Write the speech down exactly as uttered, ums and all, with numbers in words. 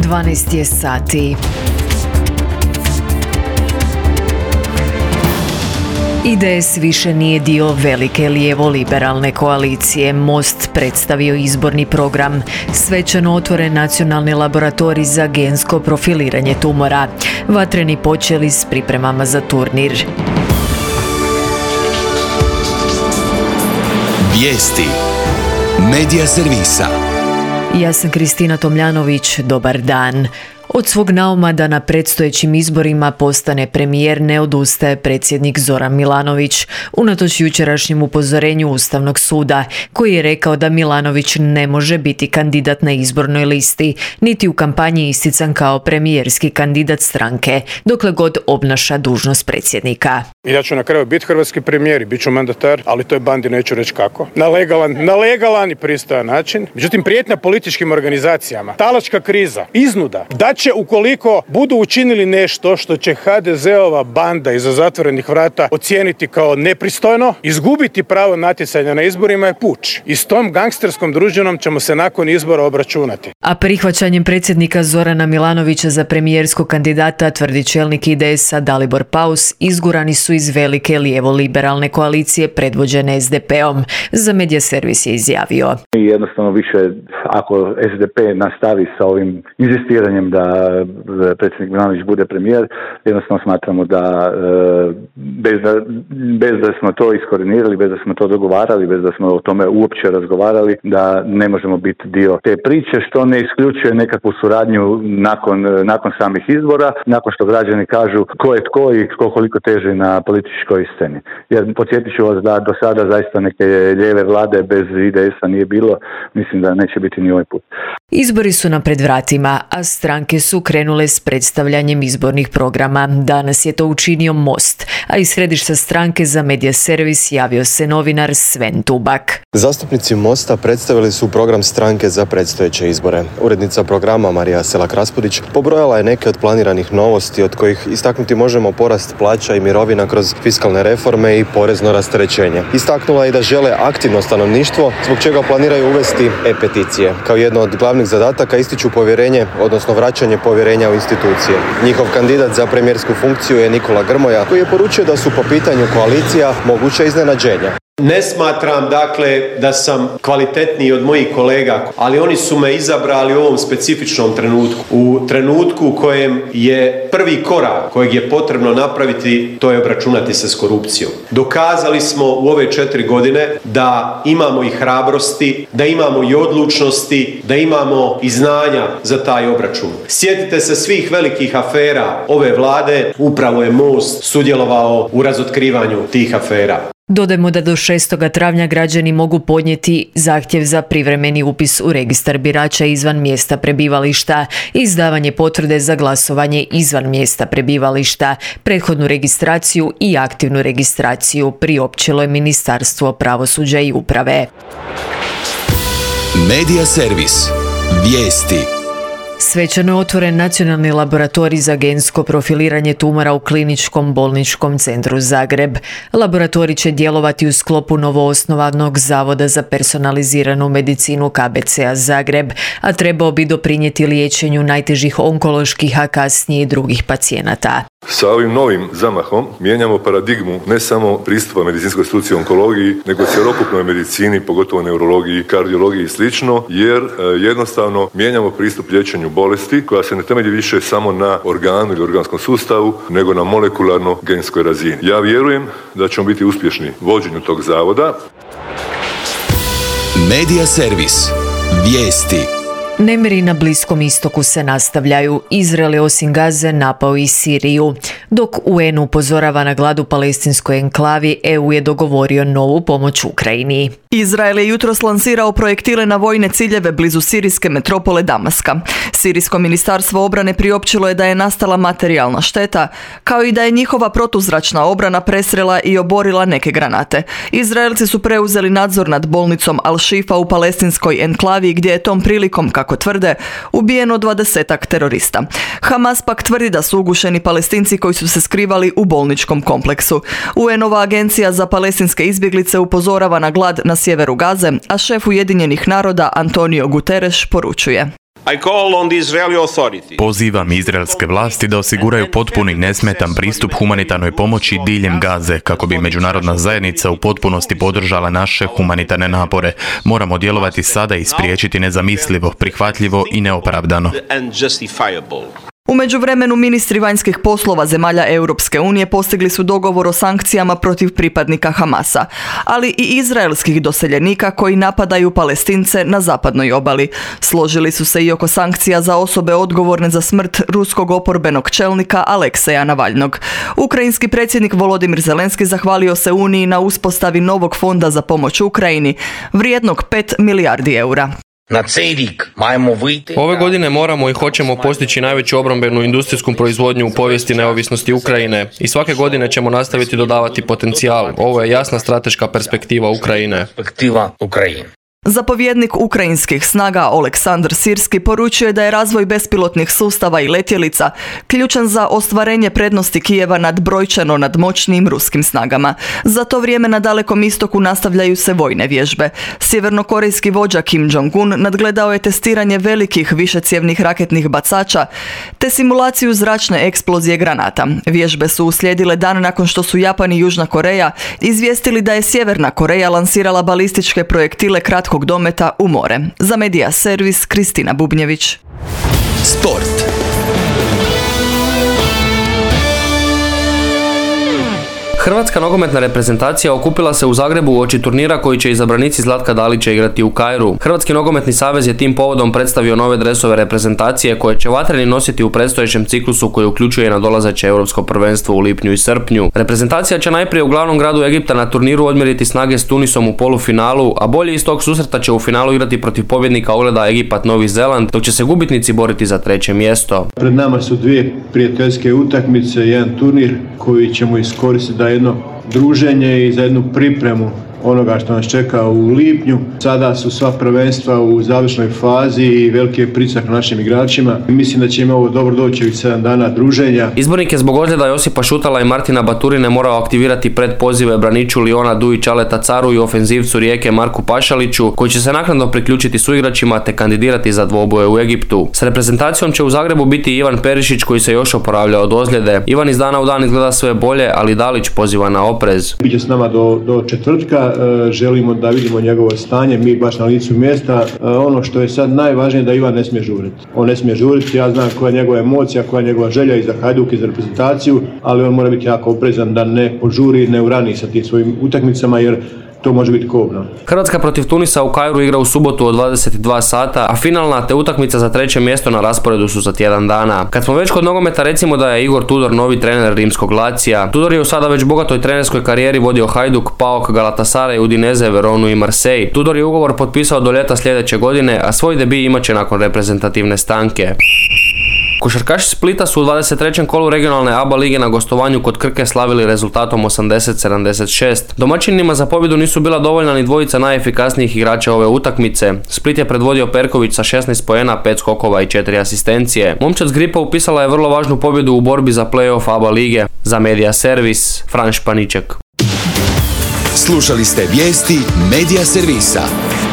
dvanaest je sati. I D S više nije dio velike lijevo-liberalne koalicije. Most predstavio izborni program. Svečano otvoren nacionalni laboratorij za gensko profiliranje tumora. Vatreni počeli s pripremama za turnir. Vijesti Medija servisa. Ja sam Kristina Tomljanović, dobar dan. Od svog nauma da na predstojećim izborima postane premijer ne odustaje predsjednik Zoran Milanović, unatoč jučerašnjem upozorenju Ustavnog suda, koji je rekao da Milanović ne može biti kandidat na izbornoj listi, niti u kampanji istican kao premijerski kandidat stranke, dokle god obnaša dužnost predsjednika. Ja ću na kraju biti hrvatski premijer i bit ću mandatar, ali to je bandi, neću reći kako. Na legalan, na legalan i pristojan način. Međutim, prijetnja političkim organizacijama, talačka kriza, iznuda, da će ukoliko budu učinili nešto što će ha de zeova banda iza zatvorenih vrata ocijeniti kao nepristojno, izgubiti pravo natjecanja na izborima je puč. I s tom gangsterskom družinom ćemo se nakon izbora obračunati. A prihvaćanjem predsjednika Zorana Milanovića za premijerskog kandidata, tvrdi čelnik I D S-a Dalibor Paus, izgurani su iz velike lijevo-liberalne koalicije predvođene S D P-om. Za Medija servis je izjavio: Jednostavno više, ako S D P nastavi sa ovim inzistiranjem da predsjednik Milanović bude premijer, jednostavno smatramo da bez, da bez da smo to iskoordinirali, bez da smo to dogovarali, bez da smo o tome uopće razgovarali, da ne možemo biti dio te priče, što ne isključuje nekakvu suradnju nakon, nakon samih izbora, nakon što građani kažu ko je tko i tko koliko teži na političkoj sceni. Jer podsjetit ću vas da do sada zaista neke lijeve vlade bez I D S-a nije bilo, mislim da neće biti ni ovaj put. Izbori su nam pred vratima, a stranke su krenule s predstavljanjem izbornih programa. Danas je to učinio Most, a iz središta stranke za Medija servis javio se novinar Sven Tubak. Zastupnici Mosta predstavili su program stranke za predstojeće izbore. Urednica programa Marija Selak-Raspudić pobrojala je neke od planiranih novosti, od kojih istaknuti možemo porast plaća i mirovina kroz fiskalne reforme i porezno rasterećenje. Istaknula je da žele aktivno stanovništvo, zbog čega planiraju uvesti e-peticije. Kao jedno od glavnih zadataka ističu povjerenje, odnosno vraćanje povjerenja u institucije. Njihov kandidat za premijersku funkciju je Nikola Grmoja, koji je poručio da su po pitanju koalicija moguća iznenađenja. Ne smatram, dakle, da sam kvalitetniji od mojih kolega, ali oni su me izabrali u ovom specifičnom trenutku. U trenutku u kojem je prvi korak kojeg je potrebno napraviti, to je obračunati se s korupcijom. Dokazali smo u ove četiri godine da imamo i hrabrosti, da imamo i odlučnosti, da imamo i znanja za taj obračun. Sjetite se svih velikih afera ove vlade, upravo je Most sudjelovao u razotkrivanju tih afera. Dodajmo da do šestoga travnja građani mogu podnijeti zahtjev za privremeni upis u registar birača izvan mjesta prebivališta, izdavanje potvrde za glasovanje izvan mjesta prebivališta, prethodnu registraciju i aktivnu registraciju, priopćilo je Ministarstvo pravosuđa i uprave. Medija servis. Vijesti. Svečano je otvoren nacionalni laboratorij za gensko profiliranje tumora u Kliničkom bolničkom centru Zagreb. Laboratorij će djelovati u sklopu novoosnovanog Zavoda za personaliziranu medicinu K B C-a Zagreb, a trebao bi doprinijeti liječenju najtežih onkoloških, a kasnije i drugih pacijenata. Sa ovim novim zamahom mijenjamo paradigmu ne samo pristupa medicinskoj struci onkologiji, nego cjelokupnoj medicini, pogotovo neurologiji, kardiologiji i slično, jer e, jednostavno mijenjamo pristup liječenju bolesti koja se ne temelji više samo na organu ili organskom sustavu, nego na molekularno-genskoj razini. Ja vjerujem da ćemo biti uspješni u vođenju tog zavoda. Medija servis. Vijesti. Nemiri na Bliskom istoku se nastavljaju. Izrael je osim Gaze napao i Siriju. Dok U N upozorava na glad u palestinskoj enklavi, E U je dogovorio novu pomoć Ukrajini. Izrael je jutros lansirao projektile na vojne ciljeve blizu sirijske metropole Damaska. Sirijsko ministarstvo obrane priopćilo je da je nastala materijalna šteta, kao i da je njihova protuzračna obrana presrela i oborila neke granate. Izraelci su preuzeli nadzor nad bolnicom Al-Shifa u palestinskoj enklavi, gdje je tom prilikom, kako tvrde, ubijeno dvadesetak terorista. Hamas pak tvrdi da su ugušeni Palestinci koji su se skrivali u bolničkom kompleksu. U N-ova agencija za palestinske izbjeglice upozorava na glad na sjeveru Gaze, a šef Ujedinjenih naroda Antonio Guterres poručuje: Pozivam izraelske vlasti da osiguraju potpuni nesmetan pristup humanitarnoj pomoći diljem Gaze kako bi međunarodna zajednica u potpunosti podržala naše humanitarne napore. Moramo djelovati sada i spriječiti nezamislivo, prihvatljivo i neopravdano. U međuvremenu ministri vanjskih poslova zemalja Europske unije postigli su dogovor o sankcijama protiv pripadnika Hamasa, ali i izraelskih doseljenika koji napadaju Palestince na zapadnoj obali. Složili su se i oko sankcija za osobe odgovorne za smrt ruskog oporbenog čelnika Alekseja Navalnog. Ukrajinski predsjednik Volodimir Zelenski zahvalio se Uniji na uspostavi novog fonda za pomoć Ukrajini, vrijednog pet milijardi eura. Ove godine moramo i hoćemo postići najveću obrambenu industrijsku proizvodnju u povijesti neovisnosti Ukrajine i svake godine ćemo nastaviti dodavati potencijal. Ovo je jasna strateška perspektiva Ukrajine. Zapovjednik ukrajinskih snaga Oleksandr Sirski poručuje da je razvoj bespilotnih sustava i letjelica ključan za ostvarenje prednosti Kijeva nad brojčano nadmoćnijim ruskim snagama. Za to vrijeme na Dalekom istoku nastavljaju se vojne vježbe. Sjevernokorejski vođa Kim Jong-un nadgledao je testiranje velikih višecjevnih raketnih bacača te simulaciju zračne eksplozije granata. Vježbe su uslijedile dan nakon što su Japan i Južna Koreja izvijestili da je Sjeverna Koreja lansirala balističke projektile kratkog dometa u more. Za Medija servis Kristina Bubnjević. Sport. Hrvatska nogometna reprezentacija okupila se u Zagrebu uoči turnira koji će izabranici Zlatka Dalića igrati u Kairu. Hrvatski nogometni savez je tim povodom predstavio nove dresove reprezentacije koje će vatreni nositi u predstojećem ciklusu koji uključuje nadolazeće europsko prvenstvo u lipnju i srpnju. Reprezentacija će najprije u glavnom gradu Egipta na turniru odmjeriti snage s Tunisom u polufinalu, a bolji iz tog susreta će u finalu igrati protiv pobjednika ogleda Egipat-Novi Zeland, dok će se gubitnici boriti za treće mjesto. Pred nama su dvije prijateljske utakmice, jedan turnir koji ćemo iskoristiti da jedno druženje i za jednu pripremu onoga što nas čeka u lipnju. Sada su sva prvenstva u završnoj fazi i veliki je pritisak na našim igračima. Mislim da će im ovo dobro doći ovih sedam dana druženja. Izbornik je zbog ozljeda Josipa Šutala i Martina Baturine morao aktivirati predpozive braniču Liona Dujić Aleta Caru i ofenzivcu Rijeke Marku Pašaliću, koji će se naknadno priključiti suigračima te kandidirati za dvoboje u Egiptu. S reprezentacijom će u Zagrebu biti Ivan Perišić koji se još oporavlja od ozljede. Ivan iz dana u dan izgleda sve bolje, ali Dalić poziva na oprez. Biće s nama do, do četvrtka. Želimo da vidimo njegovo stanje, mi baš na licu mjesta. Ono što je sad najvažnije da Ivan ne smije žuriti. On ne smije žuriti, ja znam koja je njegova emocija, koja je njegova želja i za Hajduk i za reprezentaciju, ali on mora biti jako oprezan da ne požuri, ne urani sa tim svojim utakmicama jer to može biti kobno. Hrvatska protiv Tunisa u Kairu igra u subotu od dvadeset dva sata, a finalna te utakmica za treće mjesto na rasporedu su za tjedan dana. Kad smo već kod nogometa, recimo da je Igor Tudor novi trener rimskog Lazija. Tudor je u sada već bogatoj trenerskoj karijeri vodio Hajduk, PAOK, Galatasaray, Udineze, Veronu i Marseille. Tudor je ugovor potpisao do ljeta sljedeće godine, a svoj debi imat će nakon reprezentativne stanke. Košarkaši Splita su u dvadeset trećem kolu regionalne A B A lige na gostovanju kod Krke slavili rezultatom osamdeset sedamdeset šest. Domaćinima za pobjedu nisu bila dovoljna ni dvojica najefikasnijih igrača ove utakmice. Split je predvodio Perković sa šesnaest poena, pet skokova i četiri asistencije. Momčad s Gripa upisala je vrlo važnu pobjedu u borbi za play-off A B A lige. Za Medija servis, Fran Španiček. Slušali ste vijesti Medija servisa.